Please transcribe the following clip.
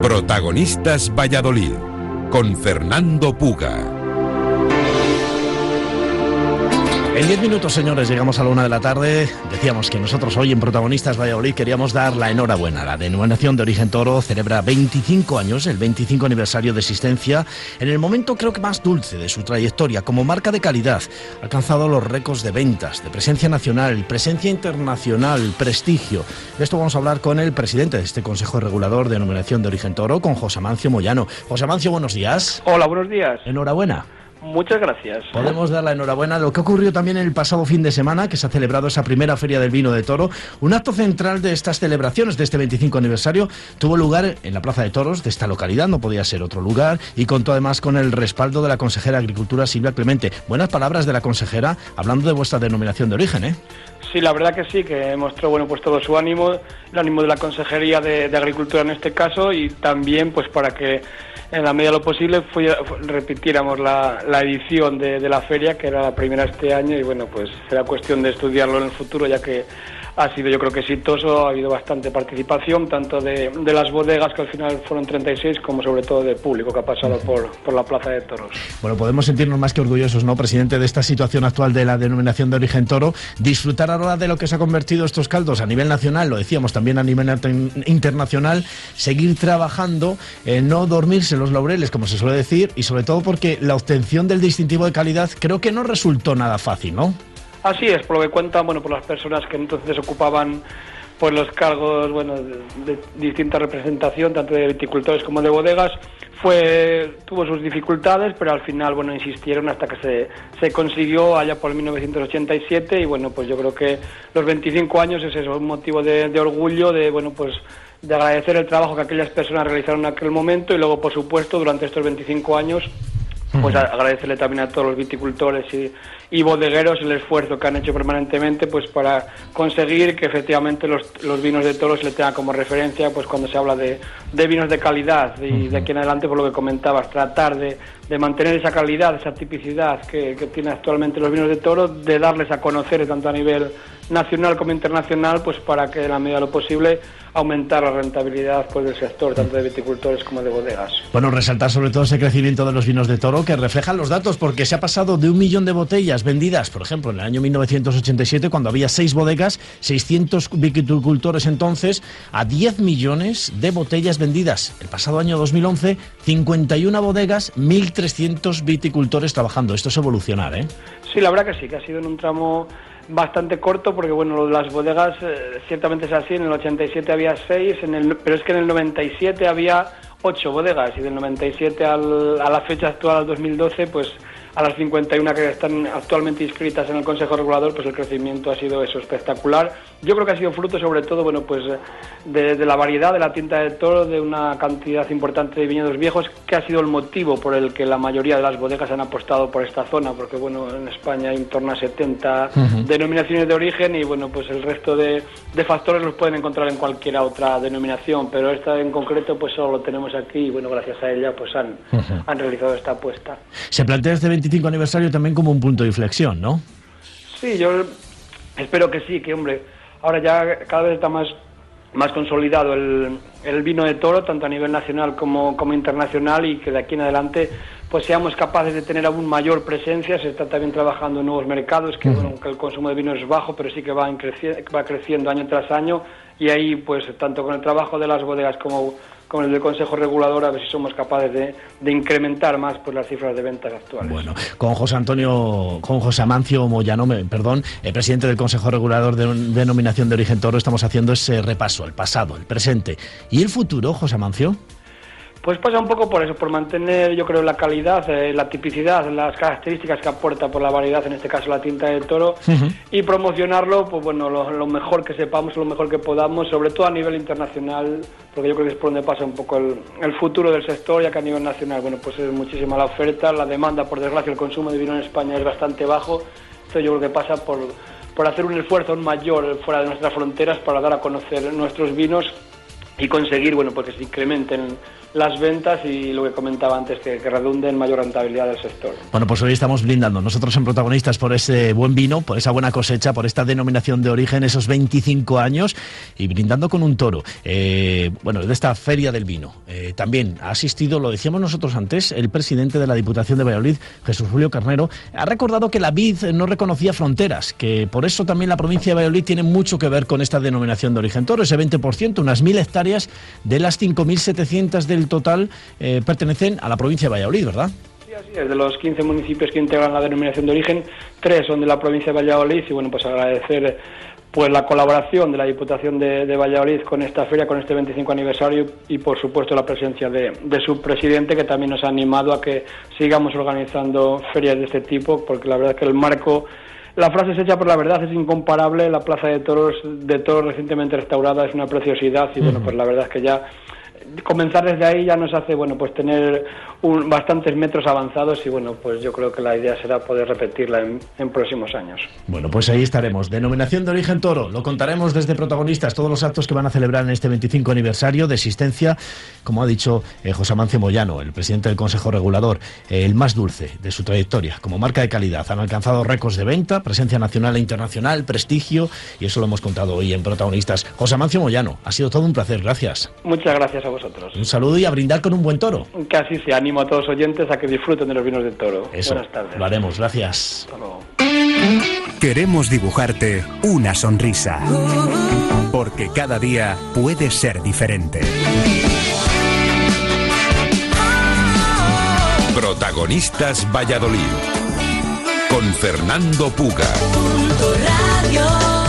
Protagonistas Valladolid, con Fernando Puga. En 10 minutos, señores, llegamos a la 1 de la tarde. Decíamos que nosotros hoy en Protagonistas Valladolid queríamos dar la enhorabuena. La Denominación de Origen Toro celebra 25 años, el 25 aniversario de existencia, en el momento creo que más dulce de su trayectoria. Como marca de calidad, ha alcanzado los récords de ventas, de presencia nacional, presencia internacional, prestigio. De esto vamos a hablar con el presidente de este Consejo Regulador de Denominación de Origen Toro, con José Amancio Moyano. José Amancio, buenos días. Hola, buenos días. Enhorabuena. Muchas gracias. Podemos dar la enhorabuena a lo que ocurrió también el pasado fin de semana, que se ha celebrado esa primera Feria del Vino de Toro. Un acto central de estas celebraciones, de este 25 aniversario, tuvo lugar en la Plaza de Toros de esta localidad, no podía ser otro lugar, y contó además con el respaldo de la consejera de Agricultura, Silvia Clemente. Buenas palabras de la consejera, hablando de vuestra denominación de origen, ¿eh? Sí, la verdad que sí, que mostró pues todo su ánimo, el ánimo de la Consejería de Agricultura en este caso, y también pues para que en la medida de lo posible repitiéramos la edición de la feria, que era la primera este año, y bueno, pues será cuestión de estudiarlo en el futuro, ya que ha sido, yo creo que exitoso, ha habido bastante participación, tanto de las bodegas, que al final fueron 36, como sobre todo de público que ha pasado por la Plaza de Toros. Bueno, podemos sentirnos más que orgullosos, ¿no, presidente, de esta situación actual de la Denominación de Origen Toro? Disfrutar ahora de lo que se ha convertido estos caldos a nivel nacional, lo decíamos también a nivel internacional, seguir trabajando, no dormirse en los laureles, como se suele decir, y sobre todo porque la obtención del distintivo de calidad creo que no resultó nada fácil, ¿no? Así es, por lo que cuentan, por las personas que entonces ocupaban pues los cargos, de distinta representación, tanto de viticultores como de bodegas, tuvo sus dificultades, pero al final, insistieron hasta que se consiguió allá por 1987, y pues yo creo que los 25 años es eso, un motivo de orgullo, de agradecer el trabajo que aquellas personas realizaron en aquel momento, y luego, por supuesto, durante estos 25 años, pues agradecerle también a todos los viticultores y bodegueros el esfuerzo que han hecho permanentemente pues para conseguir que efectivamente los vinos de Toro se le tengan como referencia pues cuando se habla de vinos de calidad, y de aquí en adelante, por lo que comentabas, tratar de mantener esa calidad, esa tipicidad que tiene actualmente los vinos de Toro, de darles a conocer tanto a nivel nacional como internacional, pues para que en la medida de lo posible aumentar la rentabilidad pues del sector, tanto de viticultores como de bodegas. Bueno, resaltar sobre todo ese crecimiento de los vinos de Toro, que reflejan los datos, porque se ha pasado de 1 millón de botellas vendidas, por ejemplo, en el año 1987, cuando había 6 bodegas, 600 viticultores entonces, a 10 millones de botellas vendidas. El pasado año 2011, 51 bodegas, 1.300 viticultores trabajando. Esto es evolucionar, ¿eh? Sí, la verdad que sí, que ha sido en un tramo bastante corto, porque lo de las bodegas ciertamente es así. En el 87 había 6, pero es que en el 97 había 8 bodegas, y del 97 a la fecha actual, al 2012, pues a las 51 que están actualmente inscritas en el Consejo Regulador, pues el crecimiento ha sido eso, espectacular. Yo creo que ha sido fruto sobre todo de la variedad de la tinta de Toro, de una cantidad importante de viñedos viejos, que ha sido el motivo por el que la mayoría de las bodegas han apostado por esta zona, porque en España hay en torno a 70 denominaciones de origen, y pues el resto de factores los pueden encontrar en cualquier otra denominación, pero esta en concreto pues solo lo tenemos aquí, y gracias a ella pues han realizado esta apuesta. Se plantea este 25 aniversario también como un punto de inflexión, ¿no? Sí, yo espero que sí, que ahora ya cada vez está más consolidado el vino de Toro, tanto a nivel nacional como internacional, y que de aquí en adelante pues seamos capaces de tener aún mayor presencia. Se está también trabajando en nuevos mercados, que aunque el consumo de vino es bajo, pero sí que va creciendo año tras año, y ahí pues tanto con el trabajo de las bodegas como con el del Consejo Regulador, a ver si somos capaces de incrementar más pues las cifras de ventas actuales. Bueno, con José Amancio Moyano, presidente del Consejo Regulador de Denominación de Origen Toro, estamos haciendo ese repaso, el pasado, el presente y el futuro, José Amancio. Pues pasa un poco por eso, por mantener, yo creo, la calidad, la tipicidad, las características que aporta por la variedad, en este caso la tinta de Toro, y promocionarlo, pues lo mejor que sepamos, lo mejor que podamos, sobre todo a nivel internacional, porque yo creo que es por donde pasa un poco el futuro del sector, ya que a nivel nacional, pues es muchísima la oferta, la demanda, por desgracia, el consumo de vino en España es bastante bajo. Entonces yo creo que pasa por hacer un esfuerzo aún mayor fuera de nuestras fronteras para dar a conocer nuestros vinos y conseguir, pues que se incrementen las ventas y lo que comentaba antes, que redunde en mayor rentabilidad del sector. Bueno, pues hoy estamos brindando nosotros en Protagonistas por ese buen vino, por esa buena cosecha, por esta denominación de origen, esos 25 años, y brindando con un toro. Bueno, de esta Feria del Vino. También ha asistido, lo decíamos nosotros antes, el presidente de la Diputación de Valladolid, Jesús Julio Carnero, ha recordado que la vid no reconocía fronteras, que por eso también la provincia de Valladolid tiene mucho que ver con esta denominación de origen toro, ese 20%, unas 1.000 hectáreas de las 5.700 del total pertenecen a la provincia de Valladolid, ¿verdad? Sí, así es. De los 15 municipios que integran la denominación de origen, 3 son de la provincia de Valladolid y bueno, pues agradecer pues la colaboración de la Diputación de Valladolid con esta feria, con este 25 aniversario y por supuesto la presencia de su presidente, que también nos ha animado a que sigamos organizando ferias de este tipo, porque la verdad es que el marco, la frase es hecha por la verdad, es incomparable. La plaza de toros recientemente restaurada es una preciosidad y bueno, pues la verdad es que ya comenzar desde ahí ya nos hace bueno pues tener bastantes metros avanzados y bueno, pues yo creo que la idea será poder repetirla en próximos años. Bueno, pues ahí estaremos. Denominación de origen toro, lo contaremos desde Protagonistas, todos los actos que van a celebrar en este 25 aniversario de existencia, como ha dicho José Amancio Moyano, el presidente del Consejo Regulador, el más dulce de su trayectoria como marca de calidad. Han alcanzado récords de venta, presencia nacional e internacional, prestigio, y eso lo hemos contado hoy en Protagonistas. José Amancio Moyano, ha sido todo un placer, gracias. Muchas gracias a vosotros. Un saludo y a brindar con un buen toro. Que así sea, animo a todos los oyentes a que disfruten de los vinos del toro. Eso, buenas tardes. Lo haremos, gracias. Hasta luego. Queremos dibujarte una sonrisa, porque cada día puede ser diferente. Protagonistas Valladolid, con Fernando Puga. Radio.